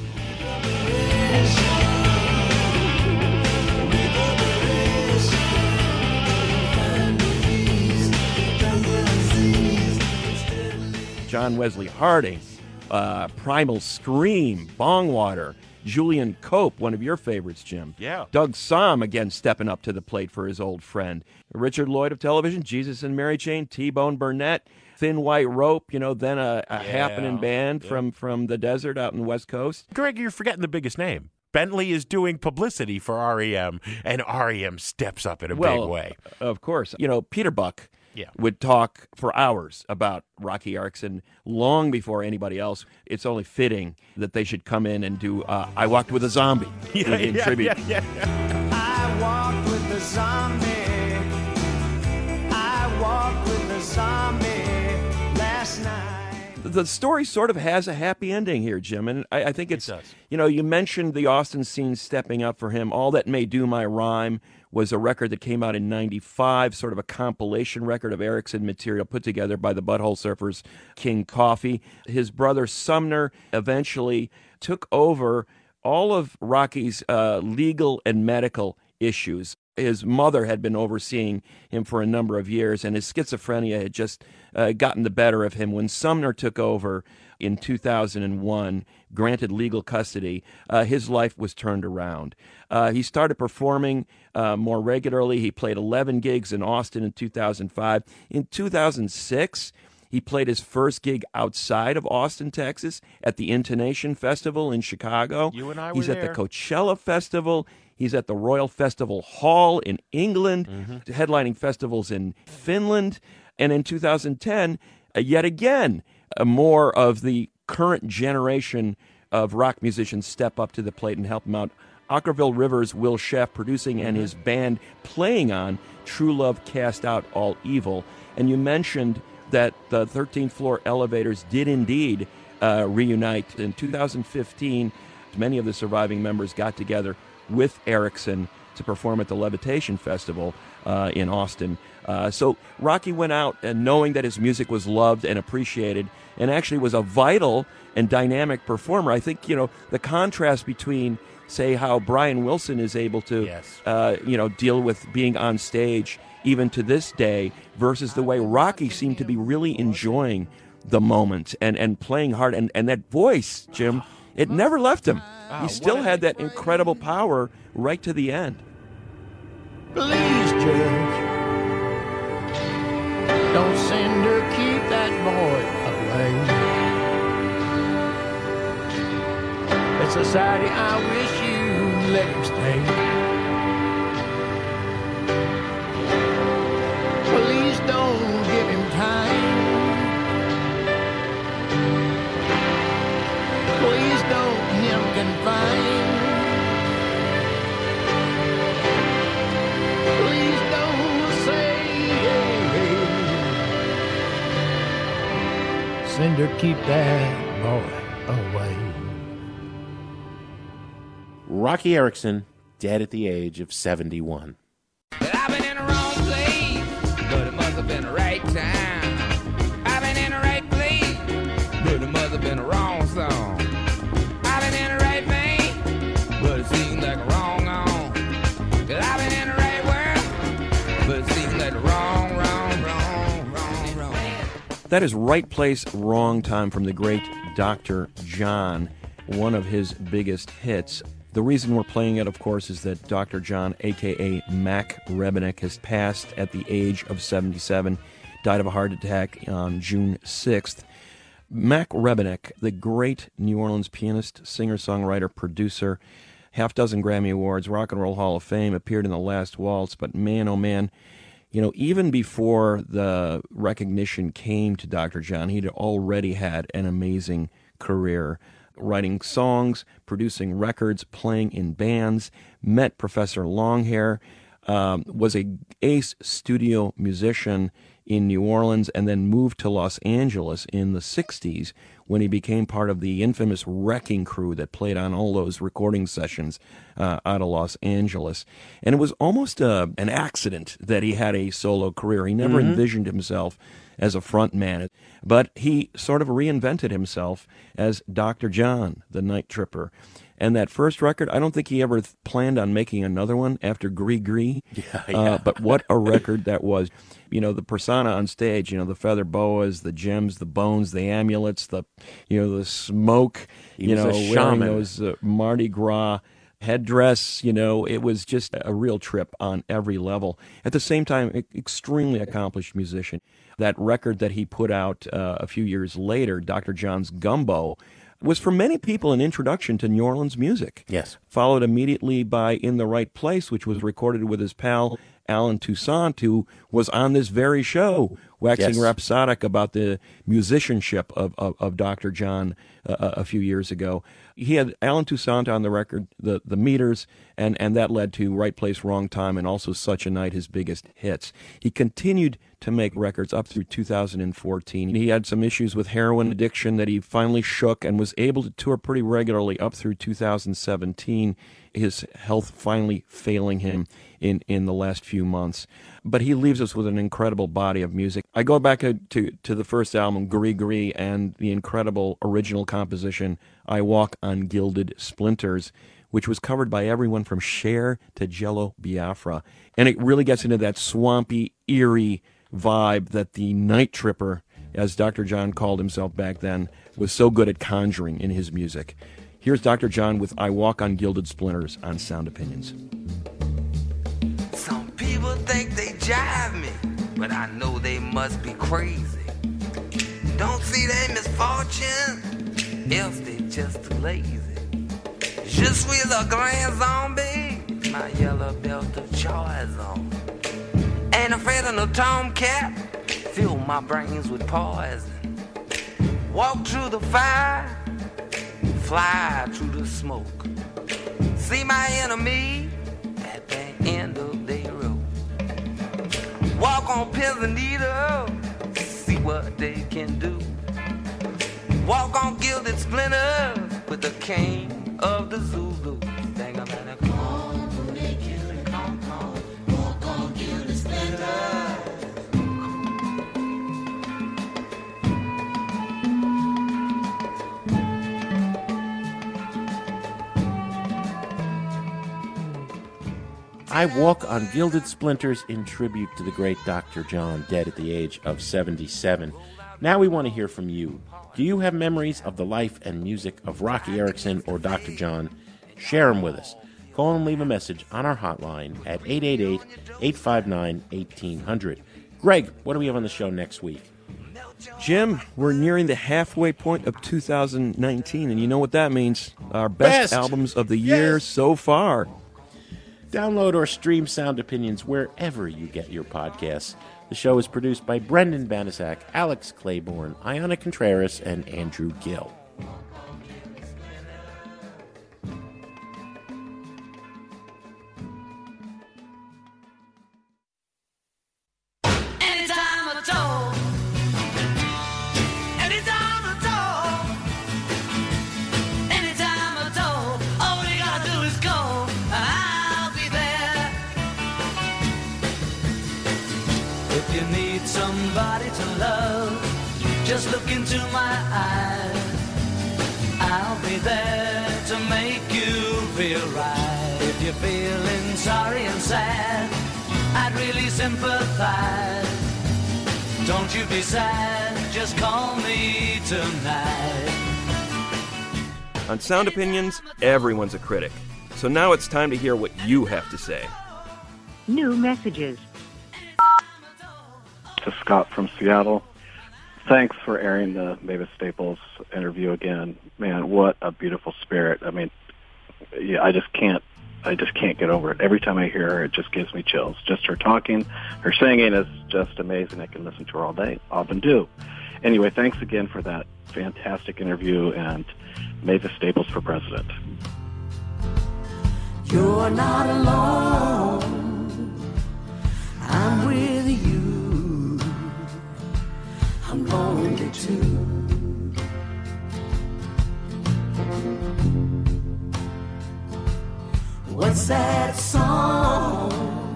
John Wesley Harding, Primal Scream, Bongwater, Julian Cope, one of your favorites, Jim. Yeah. Doug Somm, again, stepping up to the plate for his old friend. Richard Lloyd of television, Jesus and Mary Chain, T-Bone Burnett, Thin White Rope, then a happening band from the desert out in the West Coast. Greg, you're forgetting the biggest name. Bentley is doing publicity for REM, and REM steps up in a big way. Of course. Peter Buck would talk for hours about Rocky Erickson long before anybody else. It's only fitting that they should come in and do I Walked with a Zombie in tribute. I walked with the zombie. I walked with the zombie last night. The story sort of has a happy ending here, Jim, and I think it does. You mentioned the Austin scene stepping up for him. All That May Do My Rhyme was a record that came out in '95, sort of a compilation record of Erickson material put together by the Butthole Surfers, King Coffee. His brother Sumner eventually took over all of Rocky's legal and medical issues. His mother had been overseeing him for a number of years, and his schizophrenia had just gotten the better of him. When Sumner took over in 2001, granted legal custody, his life was turned around. He started performing more regularly. He played 11 gigs in Austin in 2005. In 2006, He played his first gig outside of Austin, Texas, at the Intonation Festival in Chicago. You and I were He's there. at the Coachella Festival. He's at the Royal Festival Hall in England, headlining festivals in Finland. And in 2010, yet again, more of the current generation of rock musicians step up to the plate and help him out. Ockerville Rivers' Will Sheff producing and his band playing on True Love Cast Out All Evil. And you mentioned that the 13th Floor Elevators did indeed reunite. In 2015, many of the surviving members got together with Erickson to perform at the Levitation Festival in Austin. So Rocky went out and knowing that his music was loved and appreciated and actually was a vital and dynamic performer. I think, the contrast between, say, how Brian Wilson is able to, deal with being on stage even to this day versus the way Rocky seemed to be really enjoying the moment and playing hard. And that voice, Jim, it never left him. He still had that incredible power right to the end. Please, Judge, don't send her, keep that boy away. At society, I wish you'd let him stay. Please don't give him time. Please don't him confine. Please don't say, send her, keep that boy away. Rocky Erickson, dead at the age of 71. I've been in the wrong place, but it must have been the right time. I've been in the right place, but it must have been the wrong song. I've been in the right vein, but it seems like a wrong on. Cause I've been in the right world, but it seems like the wrong. That is Right Place, Wrong Time from the great Dr. John, one of his biggest hits. The reason we're playing it, of course, is that Dr. John, a.k.a. Mac Rebennack, has passed at the age of 77, died of a heart attack on June 6th. Mac Rebennack, the great New Orleans pianist, singer-songwriter, producer, half-dozen Grammy Awards, Rock and Roll Hall of Fame, appeared in The Last Waltz, but man, oh man, even before the recognition came to Dr. John, he'd already had an amazing career, writing songs, producing records, playing in bands, met Professor Longhair, was a ace studio musician in New Orleans, and then moved to Los Angeles in the 60s when he became part of the infamous Wrecking Crew that played on all those recording sessions out of Los Angeles. And it was almost an accident that he had a solo career. He never envisioned himself as a front man, but he sort of reinvented himself as Dr. John, the Night Tripper. And that first record, I don't think he ever planned on making another one after Gree Gree. But what a record that was. The persona on stage, the feather boas, the gems, the bones, the amulets, the smoke, wearing those Mardi Gras headdress, it was just a real trip on every level. At the same time, extremely accomplished musician. That record that he put out a few years later, Dr. John's Gumbo, was for many people an introduction to New Orleans music. Yes. Followed immediately by In the Right Place, which was recorded with his pal Alan Toussaint, who was on this very show, waxing rhapsodic about the musicianship of Dr. John a few years ago. He had Alan Toussaint on the record, the Meters, and that led to Right Place, Wrong Time, and also Such a Night, his biggest hits. He continued to make records up through 2014. He had some issues with heroin addiction that he finally shook and was able to tour pretty regularly up through 2017, his health finally failing him in the last few months. But he leaves us with an incredible body of music. I go back to the first album, Gree Gree, and the incredible original composition, I Walk on Gilded Splinters, which was covered by everyone from Cher to Jello Biafra. And it really gets into that swampy, eerie vibe that the Night Tripper, as Dr. John called himself back then, was so good at conjuring in his music. Here's Dr. John with I Walk on Gilded Splinters on Sound Opinions. Some people think they jive me, but I know they must be crazy. Don't see their misfortune, else they just too lazy. Je suis le grand zombie, my yellow belt of choice on. Ain't afraid of no tomcat, fill my brains with poison. Walk through the fire, fly through the smoke. See my enemy at the end of their rope. Walk on pins and needles, see what they can do. Walk on gilded splinters with the king of the Zulu. Think about it. Come on, they kill and come on. Walk on gilded splinters. I Walk on Gilded Splinters in tribute to the great Dr. John, dead at the age of 77. Now we want to hear from you. Do you have memories of the life and music of Rocky Erickson or Dr. John? Share them with us. Call and leave a message on our hotline at 888-859-1800. Greg, what do we have on the show next week? Jim, we're nearing the halfway point of 2019, and you know what that means. Our best albums of the year so far. Download or stream Sound Opinions wherever you get your podcasts. The show is produced by Brendan Banasak, Alex Claiborne, Iona Contreras, and Andrew Gill. Somebody to love, just look into my eyes. I'll be there to make you feel right. If you're feeling sorry and sad, I'd really sympathize. Don't you be sad, just call me tonight. On Sound Opinions, everyone's a critic. So now it's time to hear what you have to say. New messages. To Scott from Seattle. Thanks for airing the Mavis Staples interview again. Man, what a beautiful spirit. I mean, yeah, I just can't get over it. Every time I hear her, it just gives me chills. Just her talking, her singing is just amazing. I can listen to her all day. Often do. Anyway, thanks again for that fantastic interview, and Mavis Staples for president. You're not alone. I'm with you. I'm lonely too. What's that song?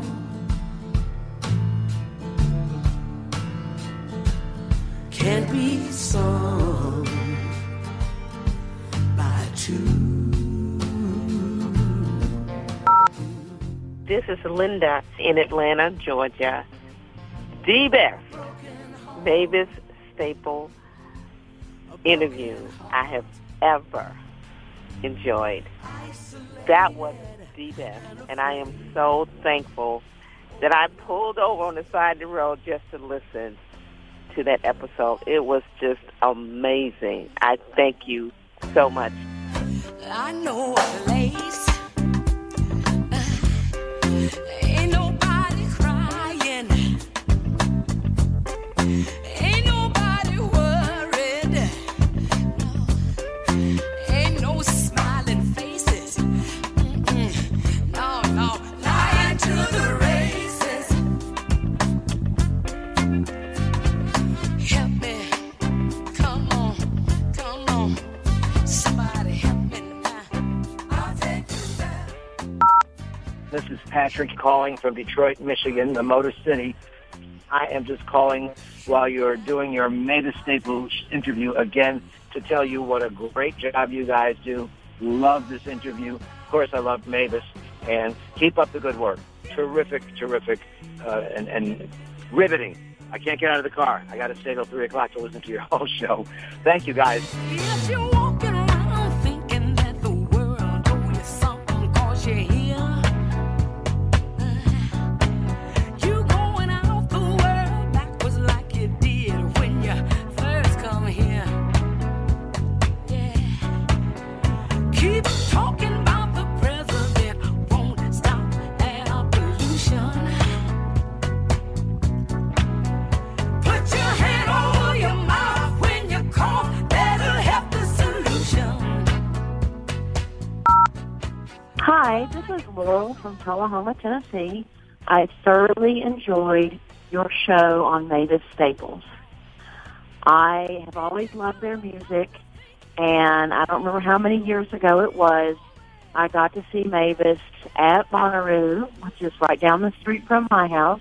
Can't be sung by two. This is Linda in Atlanta, Georgia. The best Mavis Staples interview I have ever enjoyed. That was the best, and I am so thankful that I pulled over on the side of the road just to listen to that episode. It was just amazing. I thank you so much. I know a place. Ain't nobody crying. Ain't nobody worried. No. Ain't no smiling faces. No, no. Lying to the races. Help me. Come on. Come on. Somebody help me now. I'll take you there. This is Patrick calling from Detroit, Michigan, the Motor City. I am just calling while you're doing your Mavis Staples interview again to tell you what a great job you guys do. Love this interview. Of course, I love Mavis. And keep up the good work. Terrific, and riveting. I can't get out of the car. I got to stay till 3 o'clock to listen to your whole show. Thank you, guys. If you're walking around thinking that the world owes you something 'cause you're here, you going out the world backwards like you did when you first come Hi, this is Laurel from Tullahoma, Tennessee. I thoroughly enjoyed your show on Mavis Staples. I have always loved their music, and I don't remember how many years ago it was, I got to see Mavis at Bonnaroo, which is right down the street from my house,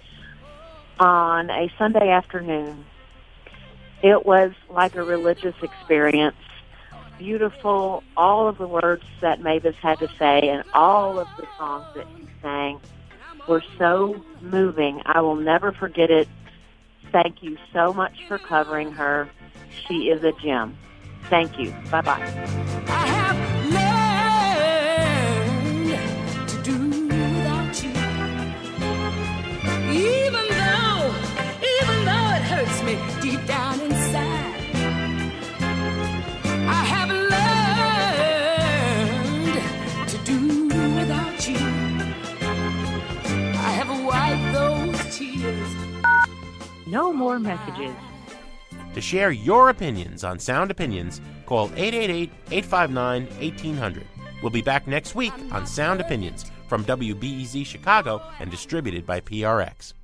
on a Sunday afternoon. It was like a religious experience. Beautiful, all of the words that Mavis had to say and all of the songs that she sang were so moving. I will never forget it. Thank you so much for covering her. She is a gem. Thank you. Bye-bye. I have learned to do without you. Even though it hurts me deep down inside. I have learned to do without you. I have wiped those tears. No more messages. To share your opinions on Sound Opinions, call 888-859-1800. We'll be back next week on Sound Opinions from WBEZ Chicago and distributed by PRX.